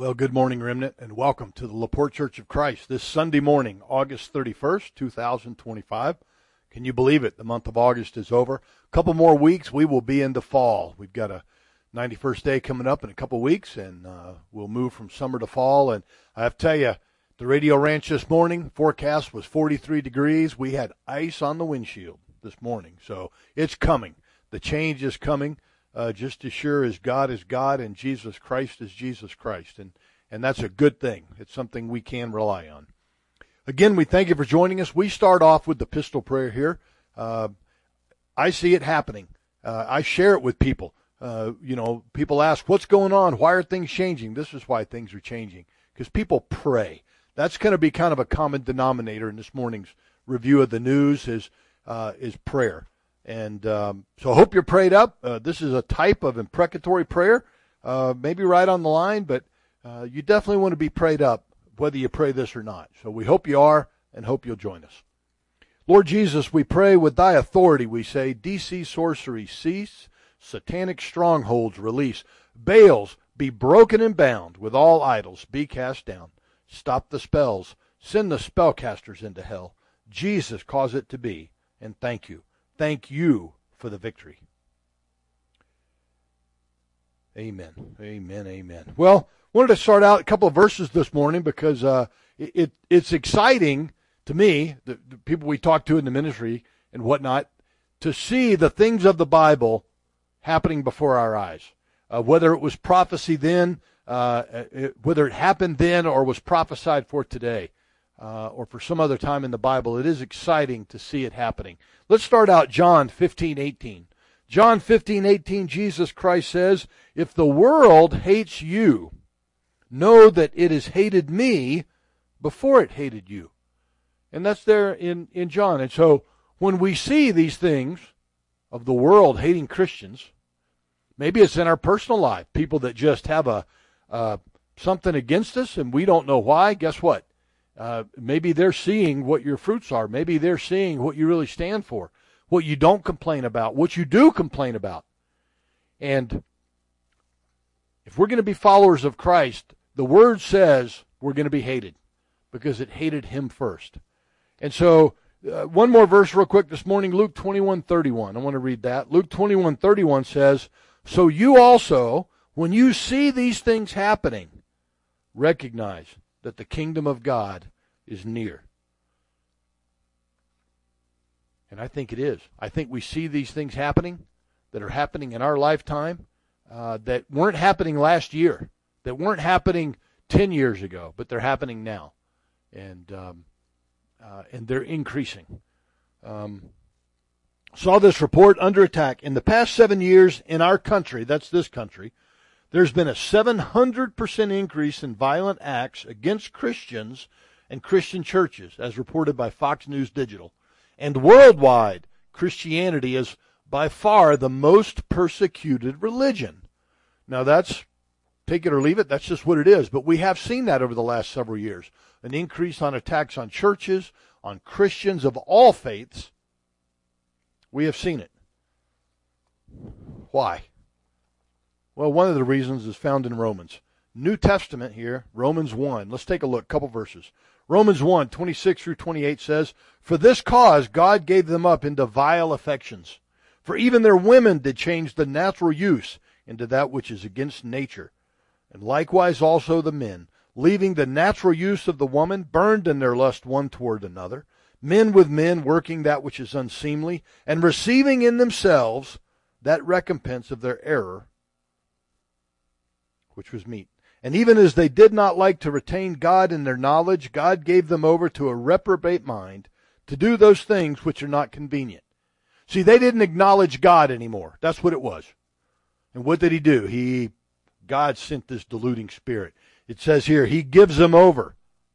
Well, good morning, Remnant, and welcome to the LaPorte Church of Christ this Sunday morning, August 31st, 2025. Can you believe it? The month of August is over. A couple more weeks, we will be into fall. We've got a 91st day coming up in a couple weeks, and we'll move from summer to fall. And I have to tell you, the Radio Ranch this morning, forecast was 43 degrees. We had ice on the windshield this morning, so it's coming. The change is coming. Just as sure as God is God and Jesus Christ is Jesus Christ. And that's a good thing. It's something we can rely on. Again, we thank you for joining us. We start off with the pistol prayer here. I see it happening. I share it with people. People ask, what's going on? Why are things changing? This is why things are changing. Because people pray. That's going to be kind of a common denominator in this morning's review of the news is prayer. And so I hope you're prayed up. This is a type of imprecatory prayer, maybe right on the line, but you definitely want to be prayed up, whether you pray this or not. So we hope you are and hope you'll join us. Lord Jesus, we pray with thy authority, we say, DC sorcery cease, satanic strongholds release, Baals be broken and bound, with all idols be cast down. Stop the spells, send the spellcasters into hell. Jesus, cause it to be, and thank you. Thank you for the victory. Amen. Amen. Amen. Well, wanted to start out a couple of verses this morning because it's exciting to me, the people we talk to in the ministry and whatnot, to see the things of the Bible happening before our eyes. Whether it was prophecy then, whether it happened then or was prophesied for today. Or for some other time in the Bible, it is exciting to see it happening. Let's start out John 15:18. John 15:18, Jesus Christ says, if the world hates you, know that it has hated me before it hated you. And that's there in John. And so when we see these things of the world hating Christians, maybe it's in our personal life, people that just have something against us and we don't know why. Guess what? Maybe they're seeing what your fruits are. Maybe they're seeing what you really stand for, what you don't complain about, what you do complain about. And if we're going to be followers of Christ, the Word says we're going to be hated because it hated Him first. And so one more verse real quick this morning, Luke 21:31. I want to read that. Luke 21:31 says, so you also, when you see these things happening, recognize that the kingdom of God is near. And I think it is. I think we see these things happening that are happening in our lifetime that weren't happening last year, that weren't happening 10 years ago, but they're happening now. And they're increasing. Saw this report, under attack. In the past 7 years in our country, that's this country, there's been a 700% increase in violent acts against Christians and Christian churches, as reported by Fox News Digital. And worldwide, Christianity is by far the most persecuted religion. Now that's, take it or leave it, that's just what it is. But we have seen that over the last several years. An increase on attacks on churches, on Christians of all faiths. We have seen it. Why? Well, one of the reasons is found in Romans. New Testament here, Romans 1. Let's take a look, a couple verses. Romans 1, 26 through 28 says, for this cause God gave them up into vile affections. For even their women did change the natural use into that which is against nature. And likewise also the men, leaving the natural use of the woman, burned in their lust one toward another. Men with men working that which is unseemly, and receiving in themselves that recompense of their error, which was meat. And even as they did not like to retain God in their knowledge, God gave them over to a reprobate mind to do those things which are not convenient. See, they didn't acknowledge God anymore. That's what it was. And what did He do? God sent this deluding spirit. It says here, He gives them over.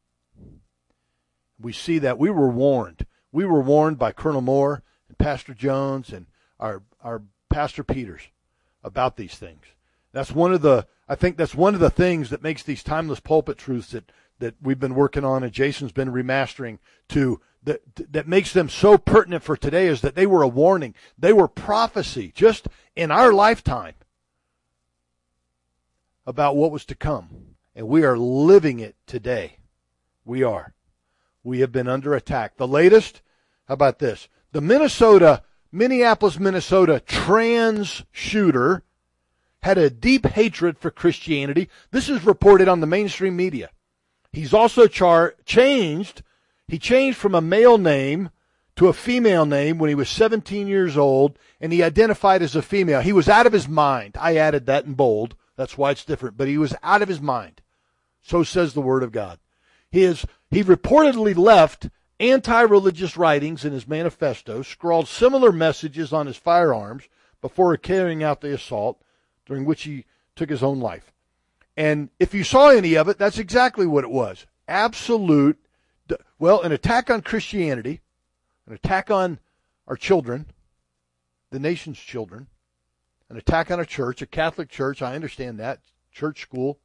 We see that. We were warned. We were warned by Colonel Moore and Pastor Jones and our Pastor Peters about these things. I think that's one of the things that makes these timeless pulpit truths that we've been working on and Jason's been remastering that makes them so pertinent for today is that they were a warning. They were prophecy just in our lifetime about what was to come. And we are living it today. We are. We have been under attack. The latest, how about this? The Minneapolis, Minnesota trans shooter had a deep hatred for Christianity. This is reported on the mainstream media. He's also changed. He changed from a male name to a female name when he was 17 years old, and he identified as a female. He was out of his mind. I added that in bold. That's why it's different. But he was out of his mind. So says the Word of God. He reportedly left anti-religious writings in his manifesto, scrawled similar messages on his firearms before carrying out the assault, during which he took his own life. And if you saw any of it, that's exactly what it was. Absolute, an attack on Christianity, an attack on our children, the nation's children, an attack on a church, a Catholic church, I understand that, church school.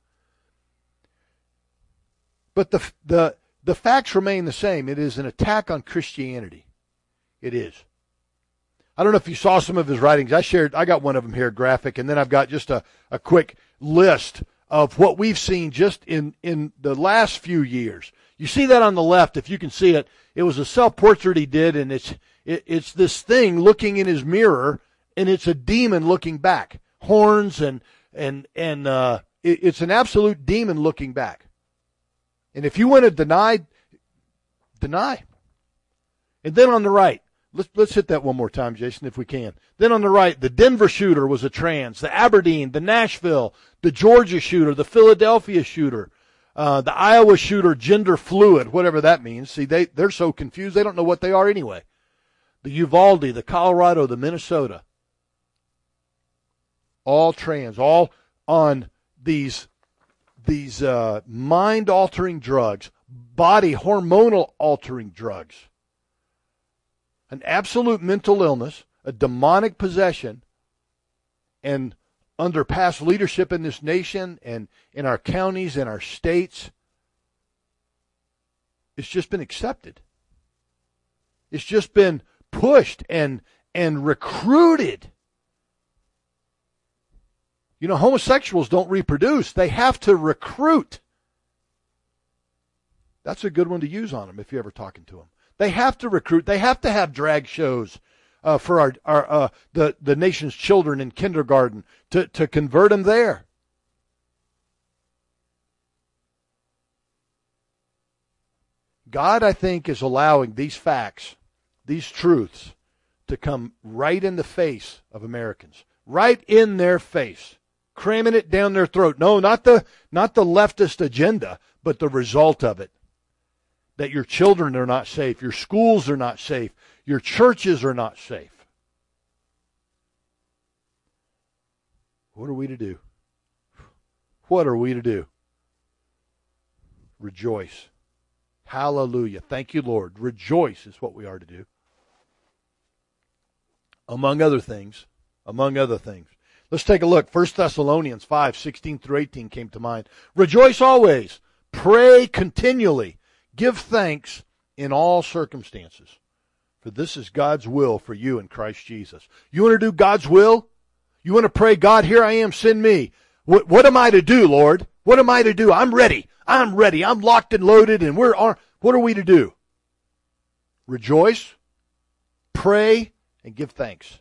But the facts remain the same. It is an attack on Christianity. It is. I don't know if you saw some of his writings. I got one of them here, graphic, and then I've got just a quick list of what we've seen just in the last few years. You see that on the left, if you can see it. It was a self-portrait he did, and it's this thing looking in his mirror, and it's a demon looking back. Horns and it's an absolute demon looking back. And if you want to deny. And then on the right, let's hit that one more time, Jason, if we can. Then on the right, the Denver shooter was a trans, the Aberdeen, the Nashville, the Georgia shooter, the Philadelphia shooter, the Iowa shooter, gender fluid, whatever that means. See, they're so confused, they don't know what they are anyway. The Uvalde, the Colorado, the Minnesota. All trans, all on these mind-altering drugs, body hormonal-altering drugs. An absolute mental illness, a demonic possession, and under past leadership in this nation and in our counties and our states, it's just been accepted. It's just been pushed and recruited. You know, homosexuals don't reproduce. They have to recruit. That's a good one to use on them if you're ever talking to them. They have to recruit. They have to have drag shows for the nation's children in kindergarten to convert them there. God, I think, is allowing these facts, these truths, to come right in the face of Americans, right in their face. Cramming it down their throat. No, not the leftist agenda, but the result of it. That your children are not safe, your schools are not safe, your churches are not safe. What are we to do? What are we to do? Rejoice. Hallelujah. Thank you, Lord. Rejoice is what we are to do. Among other things. Let's take a look. 1 Thessalonians 5:16-18 came to mind. Rejoice always. Pray continually. Give thanks in all circumstances. For this is God's will for you in Christ Jesus. You want to do God's will? You want to pray, God, here I am, send me. What am I to do, Lord? What am I to do? I'm ready. I'm locked and loaded, and what are we to do? Rejoice, pray, and give thanks.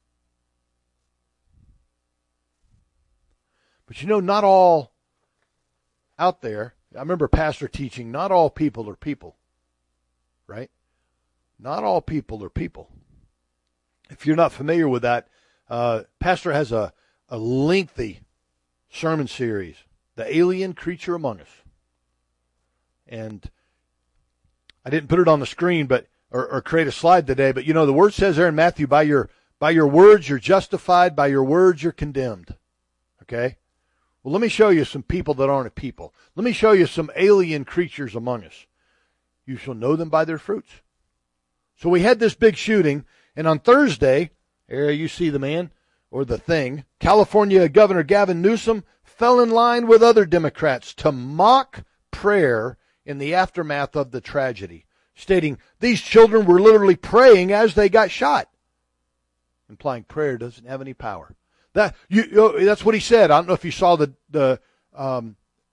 But you know, not all out there, I remember Pastor teaching, not all people are people, right? Not all people are people. If you're not familiar with that, Pastor has a lengthy sermon series, The Alien Creature Among Us. And I didn't put it on the screen or create a slide today, but you know, the word says there in Matthew, by your words you're justified, by your words you're condemned. Okay? Well, let me show you some people that aren't a people. Let me show you some alien creatures among us. You shall know them by their fruits. So we had this big shooting, and on Thursday, here you see the man or the thing, California Governor Gavin Newsom fell in line with other Democrats to mock prayer in the aftermath of the tragedy, stating these children were literally praying as they got shot, implying prayer doesn't have any power. That's what he said. I don't know if you saw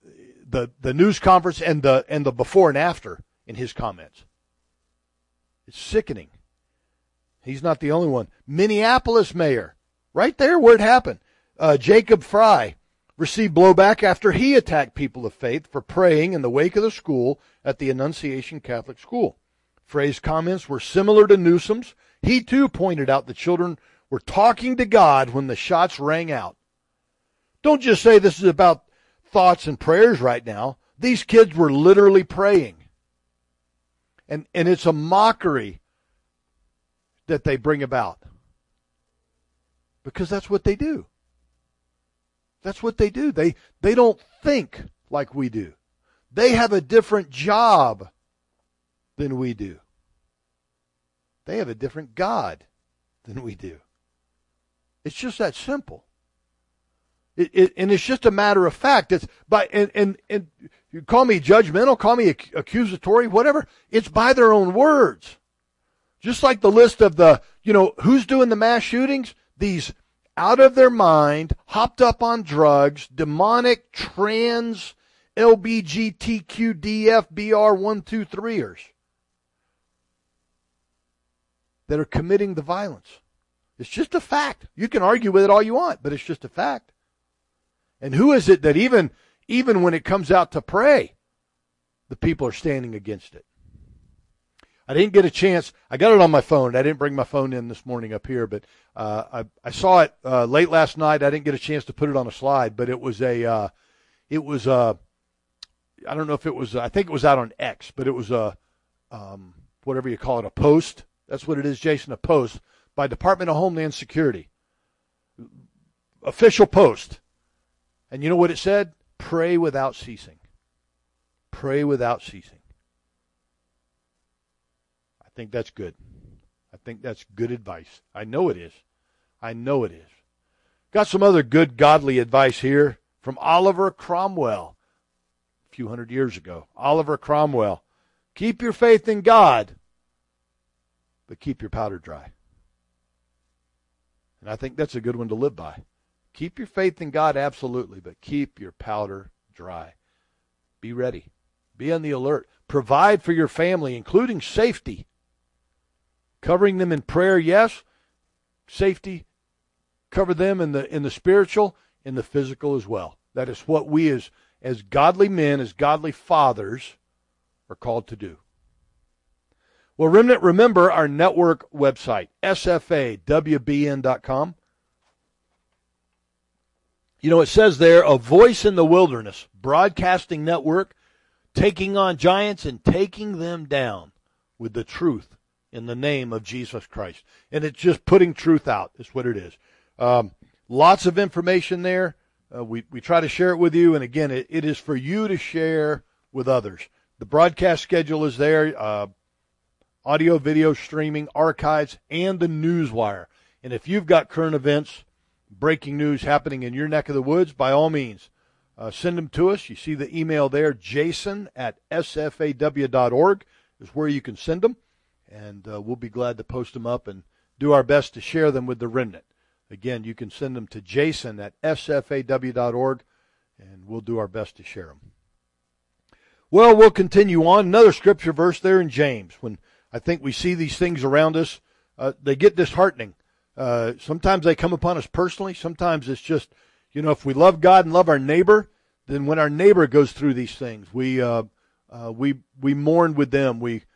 the news conference and the before and after in his comments. It's sickening. He's not the only one. Minneapolis mayor, right there where it happened, Jacob Fry, received blowback after he attacked people of faith for praying in the wake of the school at the Annunciation Catholic School. Frey's comments were similar to Newsom's. He too pointed out the children were talking to God when the shots rang out. Don't just say this is about thoughts and prayers right now. These kids were literally praying. And it's a mockery that they bring about. Because that's what they do. That's what they do. They don't think like we do. They have a different job than we do. They have a different God than we do. It's just that simple. And it's just a matter of fact. And you call me judgmental, call me accusatory, whatever. It's by their own words. Just like the list of who's doing the mass shootings? These out of their mind, hopped up on drugs, demonic, trans, LBGTQDFBR123ers that are committing the violence. It's just a fact. You can argue with it all you want, but it's just a fact. And who is it that even when it comes out to pray, the people are standing against it? I didn't get a chance. I got it on my phone. I didn't bring my phone in this morning up here, but I saw it late last night. I didn't get a chance to put it on a slide, but it was I don't know if it was, I think it was out on X, but it was whatever you call it, a post. That's what it is, Jason, a post by Department of Homeland Security. Official post. And you know what it said? Pray without ceasing. Pray without ceasing. I think that's good. I think that's good advice. I know it is. I know it is. Got some other good godly advice here from Oliver Cromwell a few hundred years ago. Oliver Cromwell. Keep your faith in God, but keep your powder dry. And I think that's a good one to live by. Keep your faith in God, absolutely, but keep your powder dry. Be ready. Be on the alert. Provide for your family, including safety. Covering them in prayer, yes. Safety. Cover them in the spiritual, in the physical as well. That is what we as godly men, as godly fathers, are called to do. Well, Remnant, remember our network website, sfawbn.com. You know, it says there, a voice in the wilderness, broadcasting network, taking on giants and taking them down with the truth in the name of Jesus Christ. And it's just putting truth out is what it is. Lots of information there. We try to share it with you. And again, it is for you to share with others. The broadcast schedule is there, audio, video, streaming, archives, and the newswire. And if you've got current events, breaking news happening in your neck of the woods, by all means, send them to us. You see the email there, jason@sfaw.org is where you can send them. And we'll be glad to post them up and do our best to share them with the remnant. Again, you can send them to jason@sfaw.org, and we'll do our best to share them. Well, we'll continue on. Another scripture verse there in James. When I think we see these things around us, they get disheartening. Sometimes they come upon us personally. Sometimes it's just, if we love God and love our neighbor, then when our neighbor goes through these things, we mourn with them. We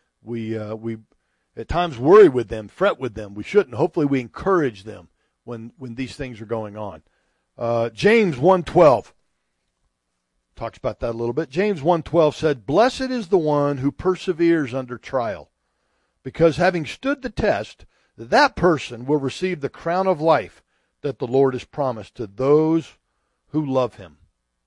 at times worry with them, fret with them. We shouldn't. Hopefully we encourage them when these things are going on. James 1:12 talks about that a little bit. James 1:12 said, "Blessed is the one who perseveres under trial, because having stood the test, that person will receive the crown of life that the Lord has promised to those who love him."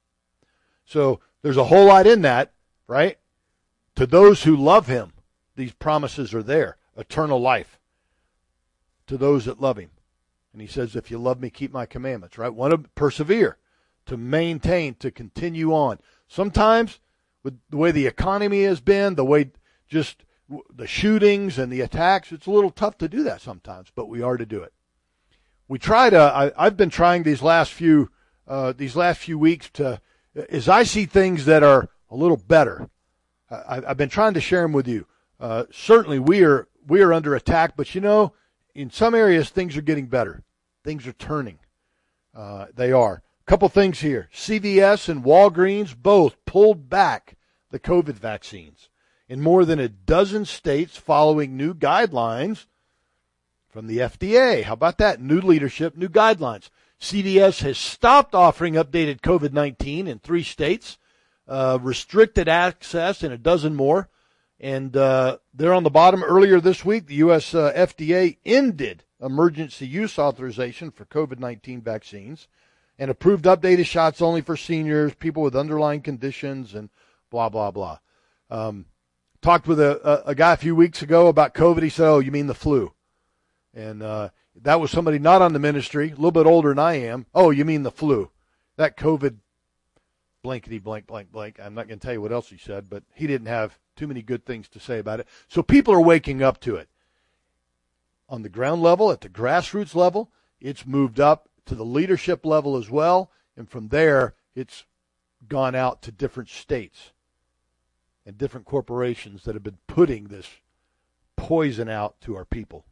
So there's a whole lot in that, right? To those who love him, these promises are there. Eternal life to those that love him. And he says, if you love me, keep my commandments, right? Want to persevere, to maintain, to continue on. Sometimes with the way the economy has been, the way just the shootings and the attacks, it's a little tough to do that sometimes, but we are to do it. We try to. I've been trying these last few weeks to as I see things that are a little better, I've been trying to share them with you. Certainly we are under attack, but in some areas things are getting better. Things are turning. They are. A couple things here. CVS and Walgreens both pulled back the COVID vaccines in more than a dozen states following new guidelines from the FDA. How about that? New leadership, new guidelines. CVS has stopped offering updated COVID-19 in 3 states, restricted access in a dozen more. And they're on the bottom. Earlier this week, the U.S. FDA ended emergency use authorization for COVID-19 vaccines and approved updated shots only for seniors, people with underlying conditions, and blah, blah, blah. Talked with a guy a few weeks ago about COVID. He said, "Oh, you mean the flu?" And that was somebody not on the ministry, a little bit older than I am. "Oh, you mean the flu?" That COVID blankety blank, blank, blank. I'm not going to tell you what else he said, but he didn't have too many good things to say about it. So people are waking up to it. On the ground level, at the grassroots level, it's moved up to the leadership level as well. And from there, it's gone out to different states and different corporations that have been putting this poison out to our people.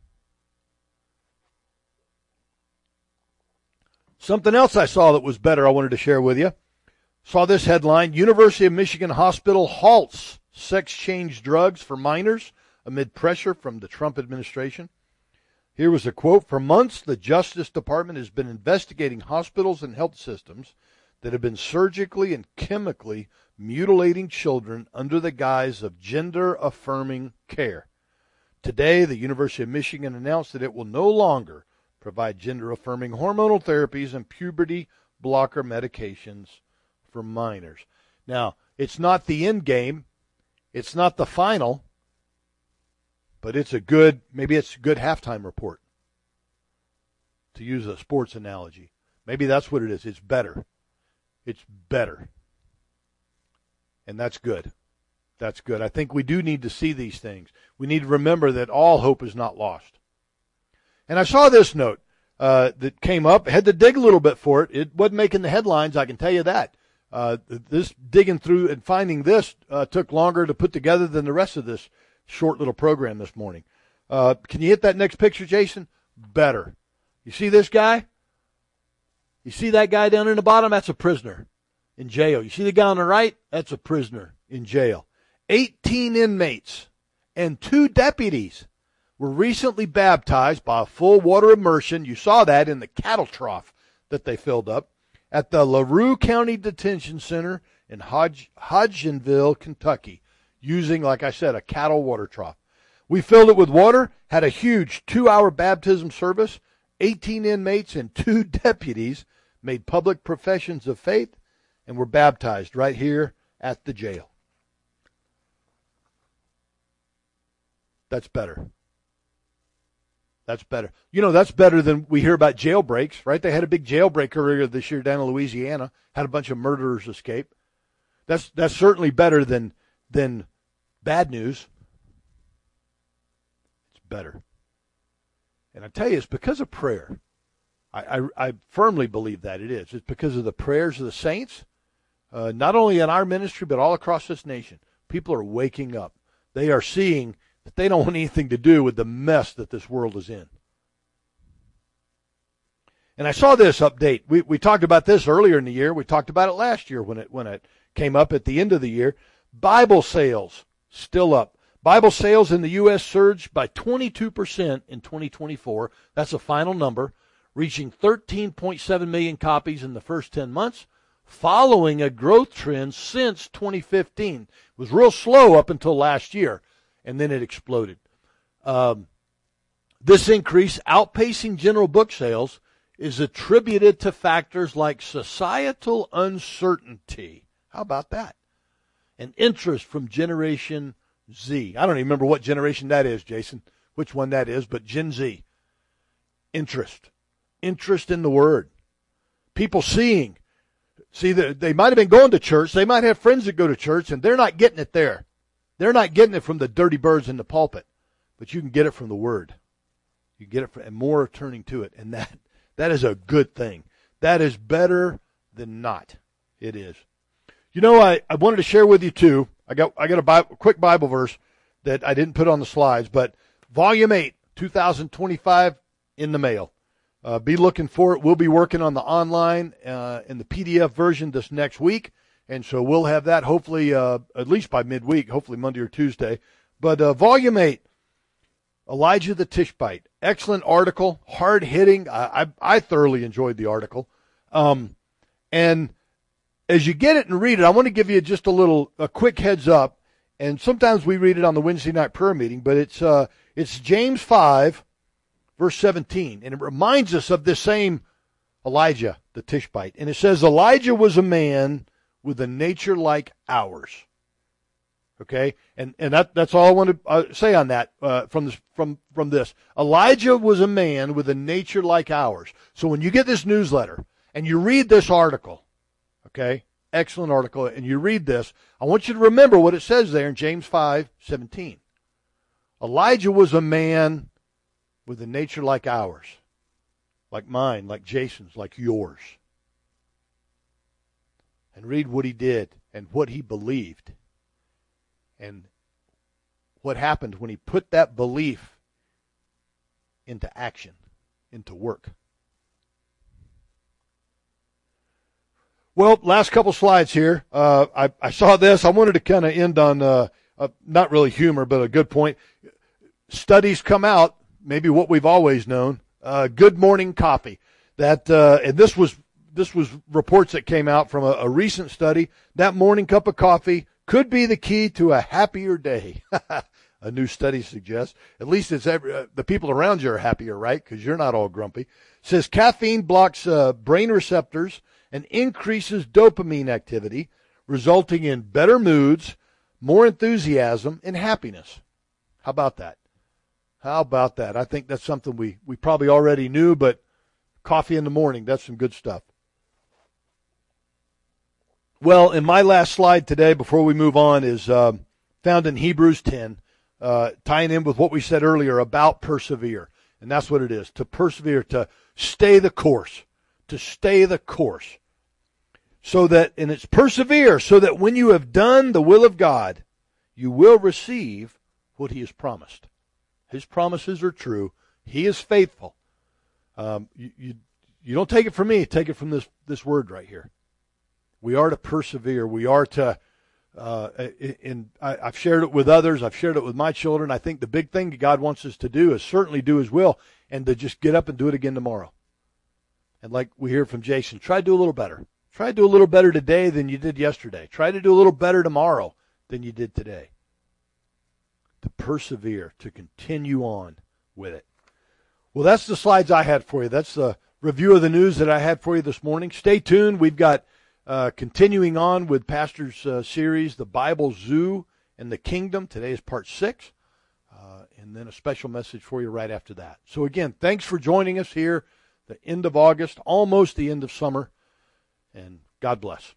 Something else I saw that was better I wanted to share with you. Saw this headline: University of Michigan Hospital halts sex change drugs for minors amid pressure from the Trump administration. Here was a quote: "For months, the Justice Department has been investigating hospitals and health systems that have been surgically and chemically mutilating children under the guise of gender-affirming care. Today, the University of Michigan announced that it will no longer provide gender-affirming hormonal therapies and puberty blocker medications for minors." Now, it's not the end game. It's not the final. But it's maybe it's a good halftime report, to use a sports analogy. Maybe that's what it is. It's better. It's better. And that's good. That's good. I think we do need to see these things. We need to remember that all hope is not lost. And I saw this note that came up. I had to dig a little bit for it. It wasn't making the headlines, I can tell you that. This digging through and finding this took longer to put together than the rest of this short little program this morning. Can you hit that next picture, Jason? Better. You see this guy? You see that guy down in the bottom? That's a prisoner in jail. You see the guy on the right? That's a prisoner in jail. 18 inmates and 2 deputies were recently baptized by a full water immersion. You saw that in the cattle trough that they filled up at the LaRue County Detention Center in Hodgenville, Kentucky, using, like I said, a cattle water trough. We filled it with water, had a huge 2-hour baptism service. 18 inmates and 2 deputies made public professions of faith and were baptized right here at the jail. That's better. That's better. That's better than we hear about jailbreaks, right? They had a big jailbreak earlier this year down in Louisiana, had a bunch of murderers escape. That's certainly better than bad news. It's better. And I tell you, it's because of prayer. I firmly believe that it is. It's because of the prayers of the saints, not only in our ministry, but all across this nation. People are waking up. They are seeing that they don't want anything to do with the mess that this world is in. And I saw this update. We talked about this earlier in the year. We talked about it last year when it came up at the end of the year. Bible sales still up. Bible sales in the U.S. surged by 22% in 2024. That's a final number, reaching 13.7 million copies in the first 10 months, following a growth trend since 2015. It was real slow up until last year, and then it exploded. This increase, outpacing general book sales, is attributed to factors like societal uncertainty. How about that? And interest from Generation Z. I don't even remember what generation that is, Jason, which one that is, but Gen Z. Interest in the Word. People seeing. See, they might have been going to church. They might have friends that go to church, and they're not getting it there. They're not getting it from the dirty birds in the pulpit, but you can get it from the Word. You get it from, and more are turning to it, and that is a good thing. That is better than not. It is. You know, I wanted to share with you too. I got a quick Bible verse that I didn't put on the slides, but Volume 8, 2025 in the mail. Be looking for it. We'll be working on the online in the PDF version this next week, and so we'll have that hopefully at least by midweek, hopefully Monday or Tuesday. But Volume 8, Elijah the Tishbite. Excellent article, hard-hitting. I thoroughly enjoyed the article. And as you get it and read it, I want to give you just a quick heads up. And sometimes we read it on the Wednesday night prayer meeting, but it's James 5, verse 17. And it reminds us of this same Elijah the Tishbite. And it says, Elijah was a man with a nature like ours. Okay? And that's all I want to say on that from this. Elijah was a man with a nature like ours. So when you get this newsletter and you read this article, okay, excellent article, and you read this, I want you to remember what it says there in James 5:17. Elijah was a man with a nature like ours, like mine, like Jason's, like yours. And read what he did and what he believed and what happened when he put that belief into action, into work. Well, last couple slides here. I saw this. I wanted to kind of end on not really humor, but a good point. Studies come out, maybe what we've always known. Good morning coffee. That and this was reports that came out from a recent study. That morning cup of coffee could be the key to a happier day. A new study suggests. At least it's the people around you are happier, right? Because you're not all grumpy. It says caffeine blocks brain receptors and increases dopamine activity, resulting in better moods, more enthusiasm, and happiness. How about that? How about that? I think that's something we probably already knew, but coffee in the morning, that's some good stuff. Well, in my last slide today, before we move on, is found in Hebrews 10, tying in with what we said earlier about persevere. And that's what it is, to persevere, to stay the course. To stay the course. So that, and it's persevere, so that when you have done the will of God, you will receive what he has promised. His promises are true. He is faithful. You don't take it from me. Take it from this word right here. We are to persevere. We are to, I've shared it with others. I've shared it with my children. I think the big thing that God wants us to do is certainly do his will and to just get up and do it again tomorrow. And like we hear from Jason, try to do a little better. Try to do a little better today than you did yesterday. Try to do a little better tomorrow than you did today. To persevere, to continue on with it. Well, that's the slides I had for you. That's the review of the news that I had for you this morning. Stay tuned. We've got continuing on with Pastor's series, The Bible Zoo and the Kingdom. Today is part 6. And then a special message for you right after that. So again, thanks for joining us here. The end of August, almost the end of summer, and God bless.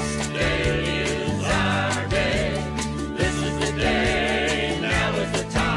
This is the day, now is the time.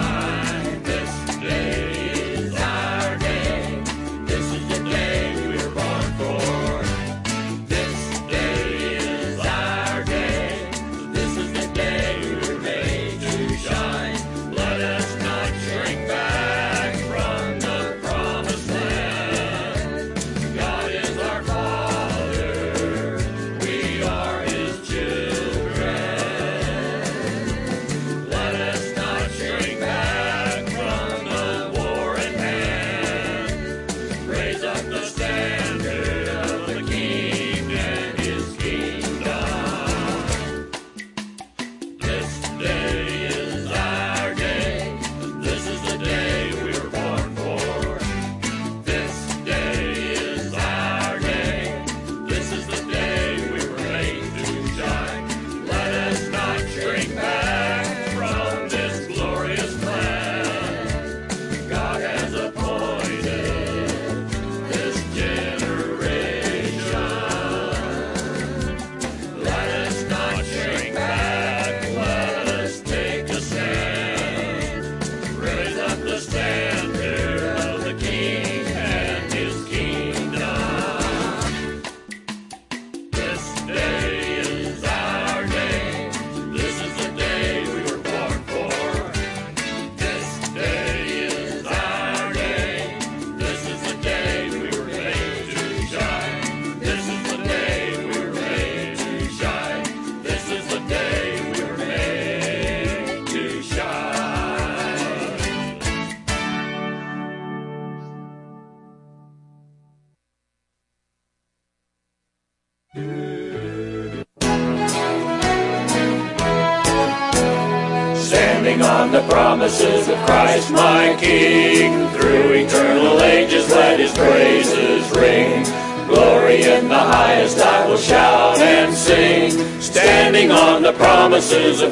standing on the promises of Christ my King. Through eternal ages let his praises ring. Glory in the highest I will shout and sing, standing on the promises of